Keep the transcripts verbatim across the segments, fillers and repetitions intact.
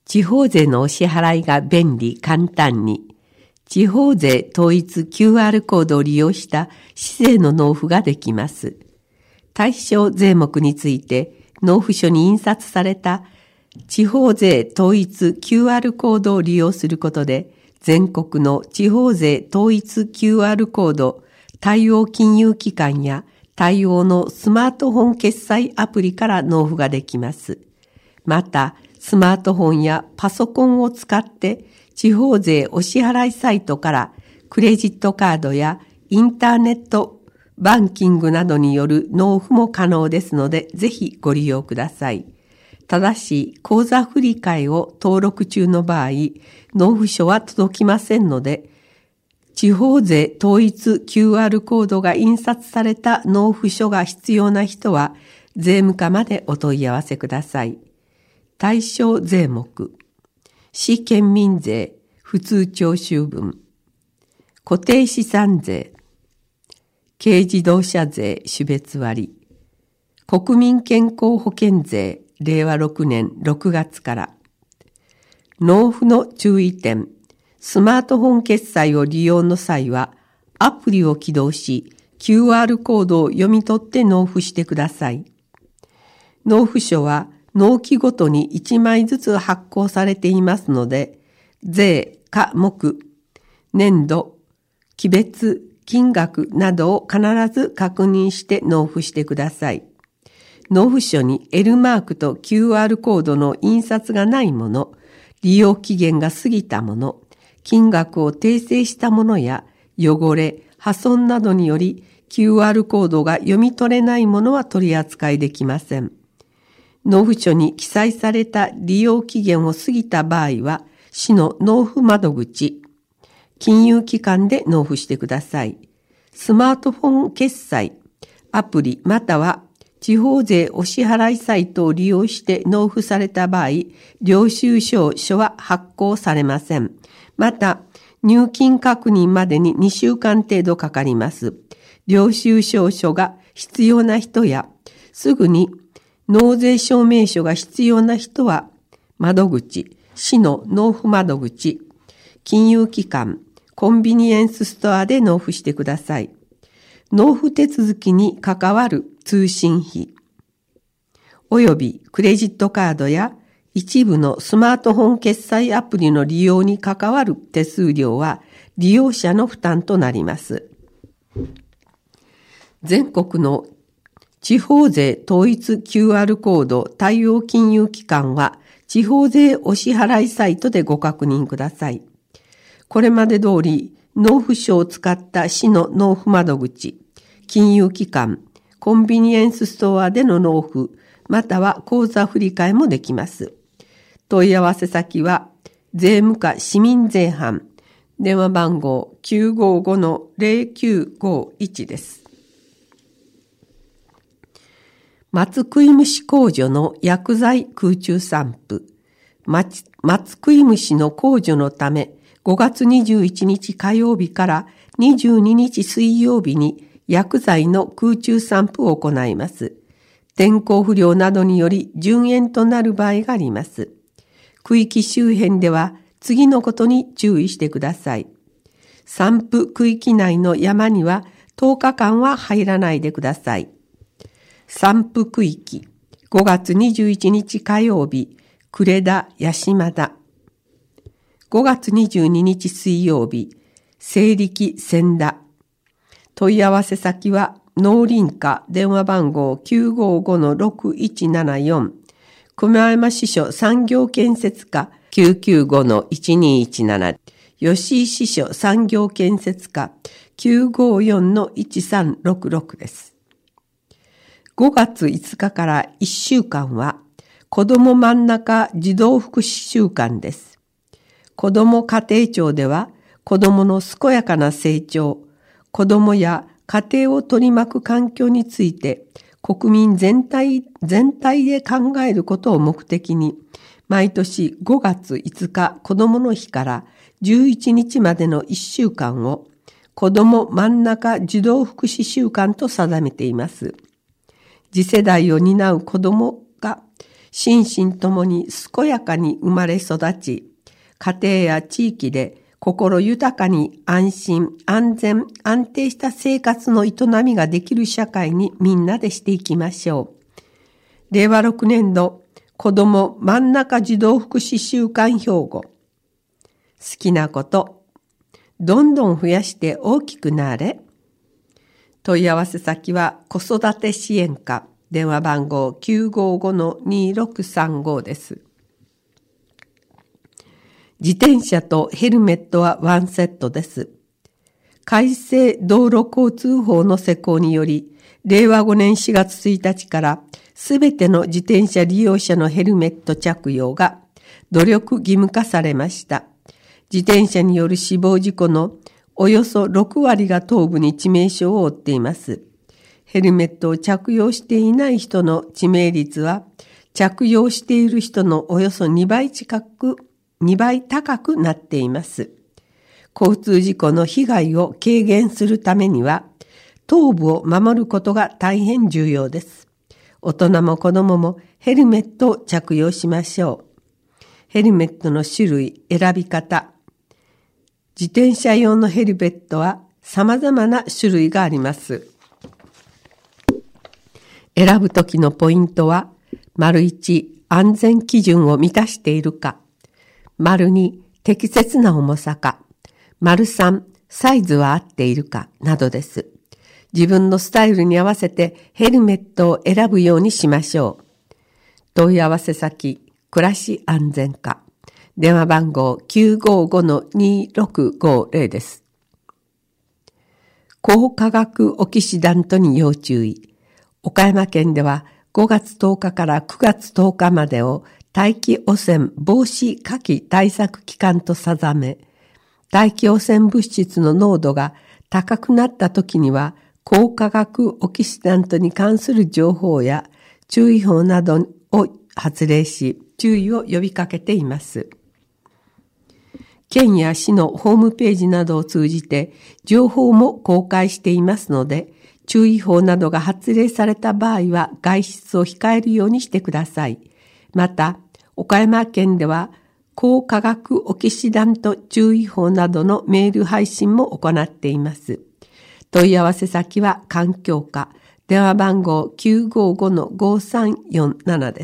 地方税のお支払いが便利簡単に、地方税統一 キューアール コードを利用した市税の納付ができます。対象税目について納付書に印刷された地方税統一 キューアール コードを利用することで、全国の地方税統一 キューアール コード対応金融機関や対応のスマートフォン決済アプリから納付ができます。また、スマートフォンやパソコンを使って地方税お支払いサイトからクレジットカードやインターネットバンキングなどによる納付も可能ですので、ぜひご利用ください。ただし、口座振替を登録中の場合、納付書は届きませんので、地方税統一 キューアール コードが印刷された納付書が必要な人は、税務課までお問い合わせください。対象税目、市県民税、普通徴収分、固定資産税、軽自動車税種別割、国民健康保険税、れいわろくねんろくがつから、納付の注意点、スマートフォン決済を利用の際は、アプリを起動し、キューアール コードを読み取って納付してください。納付書は、納期ごとにいちまいずつ発行されていますので、税、科目、年度、期別、金額などを必ず確認して納付してください。納付書に L マークと キューアール コードの印刷がないもの、利用期限が過ぎたもの、金額を訂正したものや汚れ、破損などにより キューアール コードが読み取れないものは取り扱いできません。納付書に記載された利用期限を過ぎた場合は、市の納付窓口、金融機関で納付してください。スマートフォン決済、アプリまたは地方税お支払いサイトを利用して納付された場合、領収書書は発行されません。また、入金確認までににしゅうかん程度かかります。領収書書が必要な人や、すぐに納税証明書が必要な人は、窓口、市の納付窓口、金融機関、コンビニエンスストアで納付してください。納付手続きに関わる通信費、およびクレジットカードや一部のスマートフォン決済アプリの利用に関わる手数料は利用者の負担となります。全国の地方税統一 キューアール コード対応金融機関は地方税お支払いサイトでご確認ください。これまで通り納付書を使った市の納付窓口、金融機関、コンビニエンスストアでの納付、または口座振替もできます。問い合わせ先は税務課市民税班、電話番号 きゅうごごのゼロきゅうごいちです。松食い虫工場の薬剤空中散布。松食い虫の控除のため、ごがつにじゅういちにち火曜日からにじゅうににち水曜日に薬剤の空中散布を行います。天候不良などにより順延となる場合があります。区域周辺では次のことに注意してください。散布区域内の山にはとおかかんは入らないでください。散布区域、ごがつにじゅういちにち火曜日、呉田、八島田。ごがつにじゅうににち水曜日、西力、千田。問い合わせ先は、農林課電話番号 きゅうごごのろくいちななよん、熊山支所産業建設課 きゅうきゅうごのいちにいちなな、吉井支所産業建設課 きゅうごよんのいちさんろくろくです。ごがついつかからいっしゅうかんは、子ども真ん中児童福祉週間です。子ども家庭庁では、子どもの健やかな成長、子どもや家庭を取り巻く環境について、国民全体、全体で考えることを目的に、毎年ごがついつか子どもの日からじゅういちにちまでのいっしゅうかんを、子ども真ん中児童福祉週間と定めています。次世代を担う子どもが心身ともに健やかに生まれ育ち、家庭や地域で心豊かに安心、安全、安定した生活の営みができる社会にみんなでしていきましょう。れいわろくねんど子ども真ん中児童福祉週間標語。好きなこと、どんどん増やして大きくなれ。問い合わせ先は子育て支援課、電話番号 きゅうごごのにろくさんご です。自転車とヘルメットはワンセットです。改正道路交通法の施行により、れいわごねんしがつついたちからすべての自転車利用者のヘルメット着用が努力義務化されました。自転車による死亡事故のおよそろくわりが頭部に致命傷を負っています。ヘルメットを着用していない人の致命率は着用している人のおよそにばい近くにばい高くなっています。交通事故の被害を軽減するためには、頭部を守ることが大変重要です。大人も子供もヘルメットを着用しましょう。ヘルメットの種類、選び方。自転車用のヘルメットは様々な種類があります。選ぶときのポイントは、丸いち、安全基準を満たしているか。丸に、適切な重さか。丸さん、サイズは合っているか、などです。自分のスタイルに合わせてヘルメットを選ぶようにしましょう。問い合わせ先、暮らし安全課。電話番号 きゅうごごのにろくごぜろ です。高化学オキシダントに要注意。岡山県ではごがつとおかからくがつとおかまでを大気汚染防止火器対策期間と定め、大気汚染物質の濃度が高くなった時には、高化学オキシダントに関する情報や注意報などを発令し、注意を呼びかけています。県や市のホームページなどを通じて情報も公開していますので、注意報などが発令された場合は外出を控えるようにしてください。また、岡山県では高化学オキシダント注意報などのメール配信も行っています。問い合わせ先は環境課、電話番号 きゅうごごのごさんよんなな です。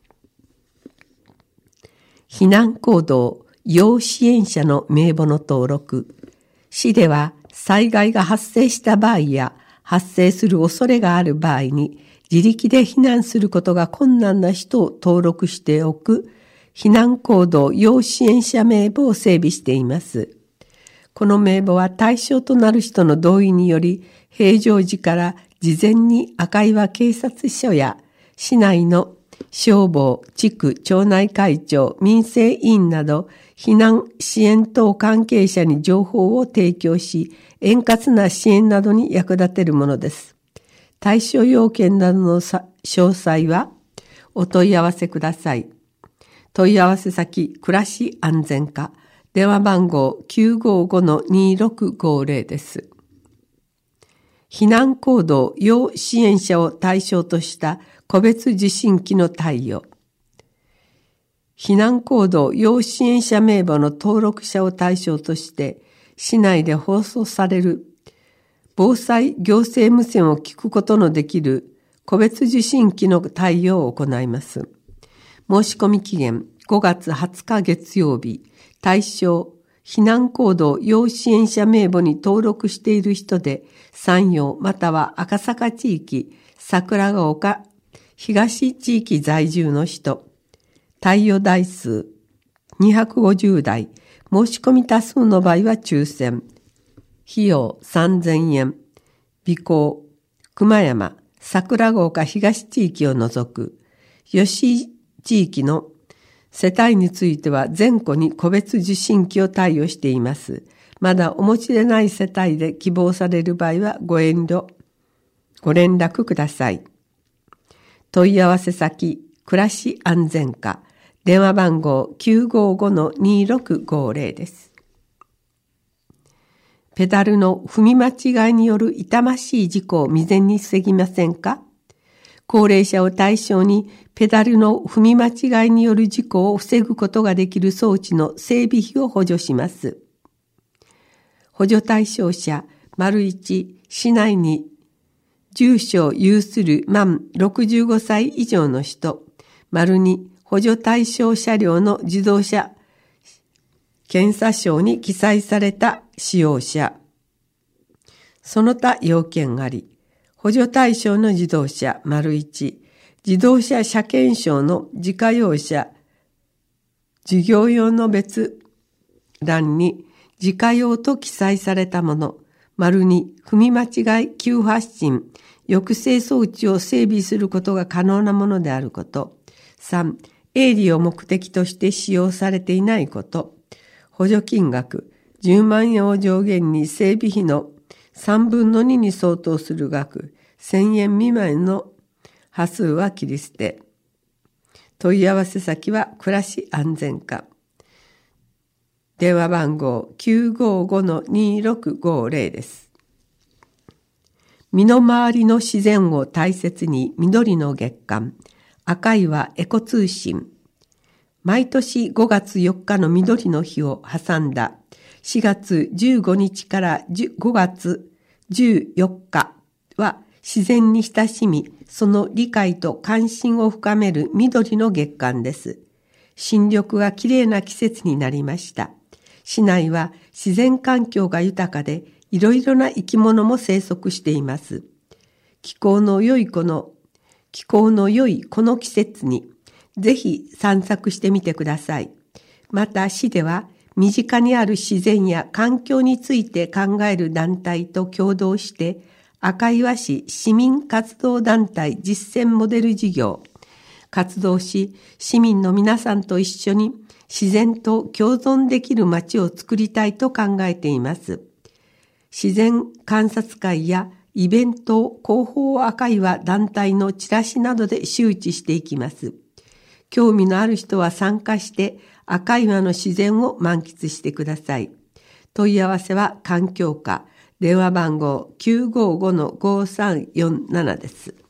避難行動、要支援者の名簿の登録。市では災害が発生した場合や発生する恐れがある場合に自力で避難することが困難な人を登録しておく避難行動要支援者名簿を整備しています。この名簿は対象となる人の同意により平常時から事前に赤岩警察署や市内の消防、地区、町内会長、民生委員など避難支援等関係者に情報を提供し、円滑な支援などに役立てるものです。対象要件などの詳細はお問い合わせください。問い合わせ先、暮らし安全課、電話番号 きゅうごごのにろくごぜろ です。避難行動要支援者を対象とした個別受信機の対応。避難行動要支援者名簿の登録者を対象として市内で放送される防災行政無線を聞くことのできる個別受信機の対応を行います。申し込み期限ごがつはつか月曜日、対象避難行動要支援者名簿に登録している人で山陽または赤坂地域、桜ヶ丘東地域在住の人、対応台数にひゃくごじゅうだい、申し込み多数の場合は抽選。費用さんぜんえん。備考、熊山、桜ヶ丘東地域を除く、吉井地域の世帯については全戸に個別受信機を貸与しています。まだお持ちでない世帯で希望される場合はご遠慮、ご連絡ください。問い合わせ先、暮らし安全課、電話番号 きゅうごごのにろくごぜろ です。ペダルの踏み間違いによる痛ましい事故を未然に防ぎませんか？ 高齢者を対象にペダルの踏み間違いによる事故を防ぐことができる装置の整備費を補助します。補助対象者、丸一、市内に住所を有する満ろくじゅうごさい以上の人、丸二、補助対象車両の自動車検査証に記載された使用者。その他要件あり、補助対象の自動車、丸一、自動車車検証の自家用車、事業用の別欄に自家用と記載されたもの、丸二、踏み間違い急発進、抑制装置を整備することが可能なものであること。三、営利を目的として使用されていないこと。補助金額、じゅうまんえんを上限に整備費のさんぶんのにに相当する額、せんえん未満の端数は切り捨て。問い合わせ先は暮らし安全課。電話番号 きゅうごごのにろくごぜろ です。身の回りの自然を大切に緑の月間、赤いはエコ通信。毎年ごがつよっかの緑の日を挟んだしがつじゅうごにちからごがつじゅうよっかは自然に親しみ、その理解と関心を深める緑の月間です。新緑がきれいな季節になりました。市内は自然環境が豊かで、いろいろな生き物も生息しています。気候の良いこの、気候の良いこの季節に、ぜひ散策してみてください。また市では身近にある自然や環境について考える団体と共同して赤岩市市民活動団体実践モデル事業活動し、市民の皆さんと一緒に自然と共存できる街を作りたいと考えています。自然観察会やイベント、広報赤岩団体のチラシなどで周知していきます。興味のある人は参加して赤岩の自然を満喫してください。問い合わせは環境課、電話番号 きゅうごごのごさんよんなな です。